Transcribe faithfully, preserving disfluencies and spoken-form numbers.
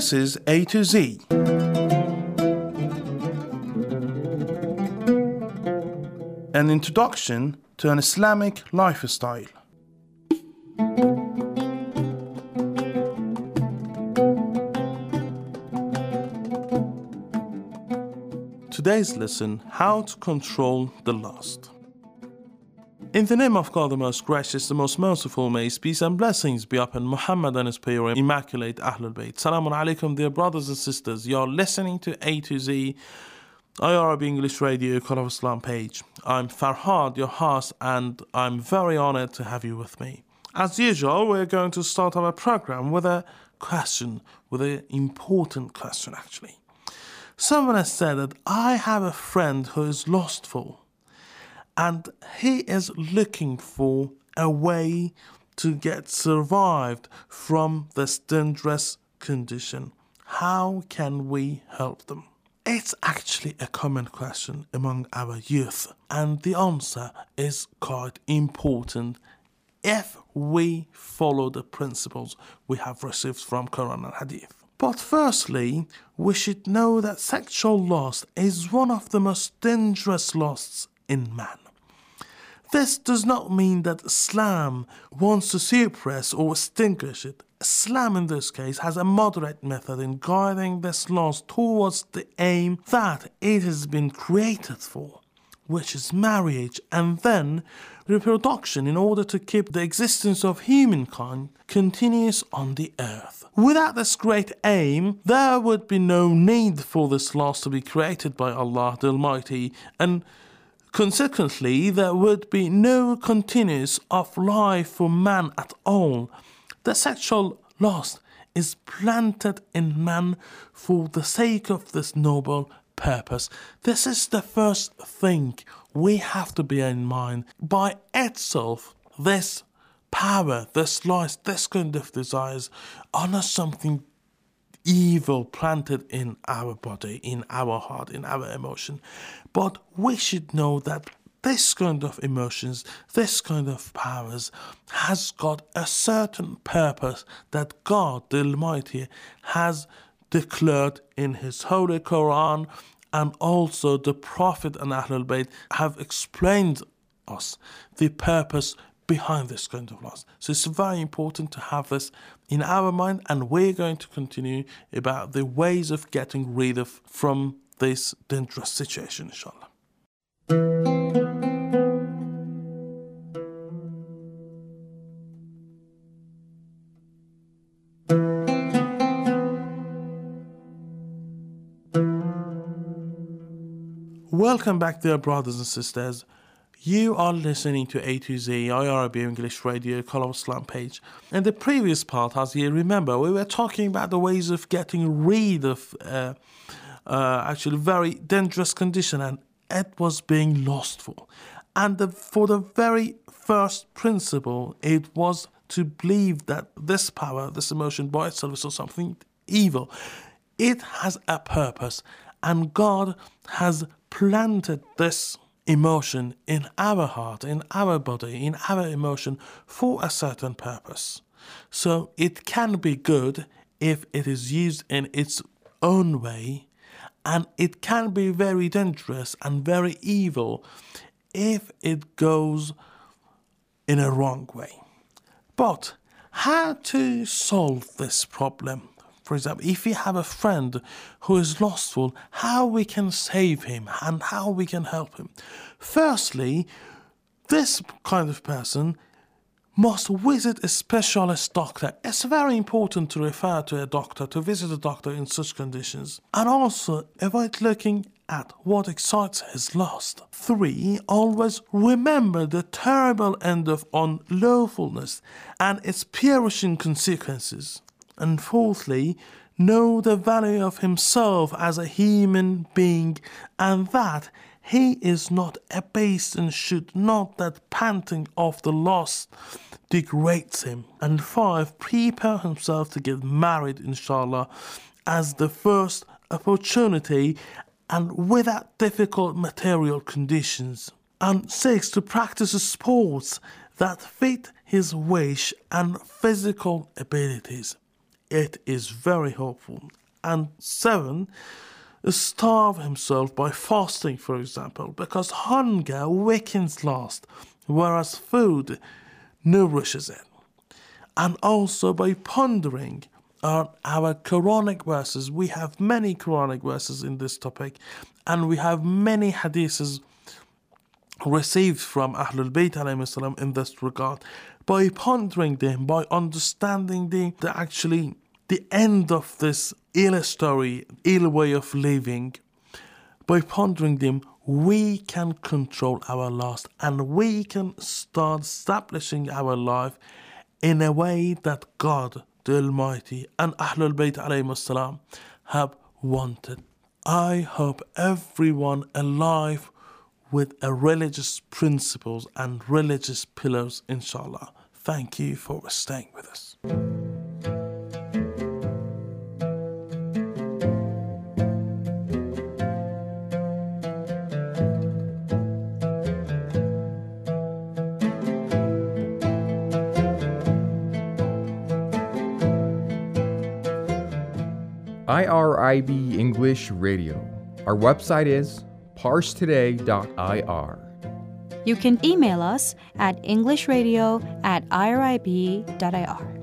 This is A to Z. An introduction to an Islamic lifestyle. Today's lesson, how to control the lust. In the name of God, the most gracious, the most merciful, may his peace and blessings be upon Muhammad and his pure, immaculate Ahlul Bayt. Salamun alaikum, dear brothers and sisters. You're listening to A to Z, I R B English Radio, Call of Islam page. I'm Farhad, your host, and I'm very honored to have you with me. As usual, we're going to start our program with a question, with an important question actually. Someone has said that I have a friend who is lustful and he is looking for a way to get survived from this dangerous condition. How can we help them? It's actually a common question among our youth, and the answer is quite important if we follow the principles we have received from Quran and Hadith. But firstly, we should know that sexual lust is one of the most dangerous lusts in man. This does not mean that Islam wants to suppress or extinguish it. Islam in this case has a moderate method in guiding this lust towards the aim that it has been created for, which is marriage and then reproduction, in order to keep the existence of humankind continuous on the earth. Without this great aim, there would be no need for this lust to be created by Allah the Almighty, and consequently there would be no continuance of life for man at all. The sexual lust is planted in man for the sake of this noble purpose. This is the first thing we have to bear in mind. By itself, this power, this lust, this kind of desires are not something evil planted in our body, in our heart, in our emotion. But we should know that this kind of emotions, this kind of powers has got a certain purpose that God the Almighty has declared in His Holy Quran, and also the Prophet and Ahlul Bayt have explained us the purpose behind this kind of lust. So it's very important to have this in our mind, and we're going to continue about the ways of getting rid of from this dangerous situation, inshallah. Welcome back, dear brothers and sisters. You are listening to A to Z, I R B English Radio, Call of Islam page. In the previous part, as you remember, we were talking about the ways of getting rid of uh, uh, actually very dangerous condition, and it was being lustful. And the, for the very first principle, it was to believe that this power, this emotion by itself is not something evil. It has a purpose, and God has planted this emotion in our heart, in our body, in our emotion for a certain purpose. So it can be good if it is used in its own way, and it can be very dangerous and very evil if it goes in a wrong way. But how to solve this problem? For example, if we have a friend who is lustful, how we can save him and how we can help him. Firstly, this kind of person must visit a specialist doctor. It's very important to refer to a doctor, to visit a doctor in such conditions. And also avoid looking at what excites his lust. Three, always remember the terrible end of unlawfulness and its perishing consequences. And fourthly, know the value of himself as a human being, and that he is not abased and should not that panting of the lust degrades him. And five, prepare himself to get married, inshallah, as the first opportunity and without difficult material conditions. And six, to practice sports that fit his wish and physical abilities. it is very helpful. And seven, starve himself by fasting, for example, because hunger weakens lust, whereas food nourishes it. And also by pondering on our Quranic verses. We have many Quranic verses in this topic, and we have many hadiths received from Ahlul Bayt alayhi salam in this regard. By pondering them, by understanding the, the actually the end of this ill story, ill way of living, by pondering them, we can control our lust, and we can start establishing our life in a way that God, the Almighty, and Ahlul Bayt alayhi salam have wanted. I hope everyone alive with a religious principles and religious pillars, inshallah. Thank you for staying with us. I R I B English Radio. Our website is parse today dot I R. You can email us at englishradio at irib dot I R.